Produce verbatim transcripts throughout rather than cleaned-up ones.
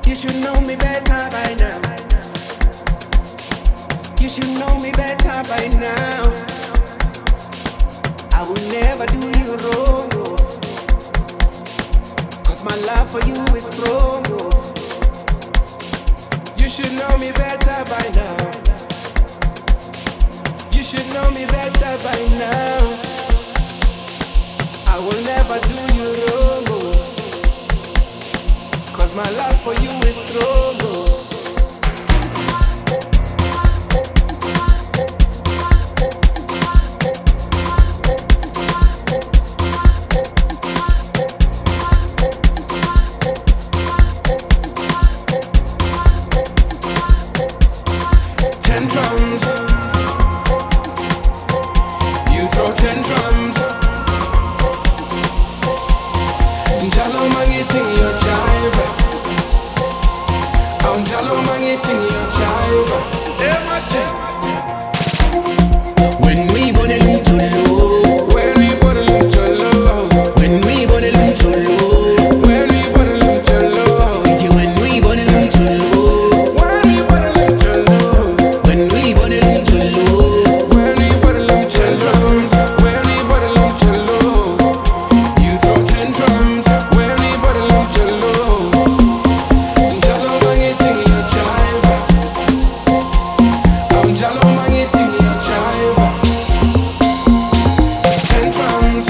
You should know me better by now. You should know me better by now. I will never do you wrong, oh. Cause my love for you is strong, oh. You should know me better by now. You should know me better by now. I will never do you wrong, oh. Cause my love for you is strong, oh. Tantrums, you throw tantrums. Njalo mangiting your jive. I'm Jalo mangiting your jive. When we born a little low. When we born a little low. When we born a little low. When we born a little low. It's you when we born a little low. When we born a little low. When we born a little low. When we born a little low. When we born a little low. You throw tantrums. When we born a little low. Jalo mangiting your jive. I'm Jalo mangiting your jive. Tantrums.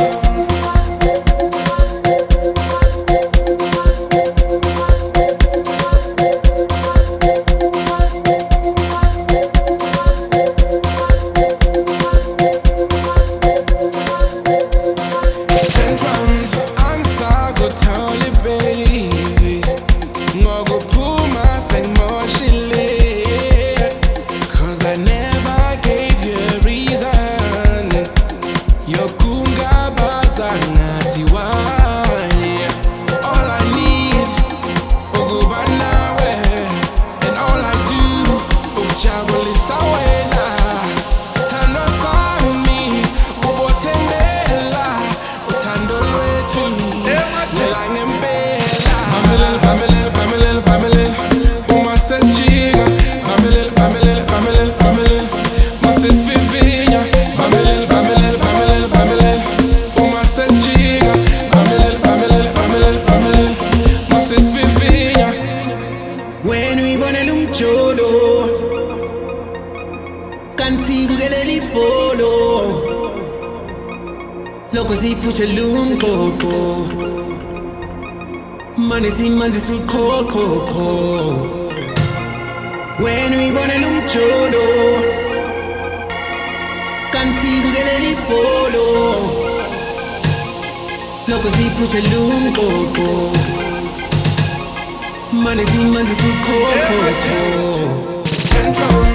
Tantrums. I'm so good, totally, baby. No go pull my same motion. Cause I never gave you a reason. Your kunga bazangati why. All I need, Ogo banawe. And all I do, Ojaboli sawena. Stand aside me, Obotembela. Otandoli wetu, Langembela. Pamela, Pamela, Pamela, Pamela. Uma says Giga. Pamela, Pamela, Pamela, Pamela. Uma says Vivian. Pamela, Pamela, Pamela, Pamela. Uma says Giga. Pamela, Pamela, Pamela, Pamela. Uma says Vivian. When we born a lum cholo, kanti bugele li polo. Loko si fuche lum koko. Money sin manzi sul koko. When we born a lum cholo, kanti bugele li polo. Loko si fuche lum koko. Money sin manzi sul koko. Tantrums.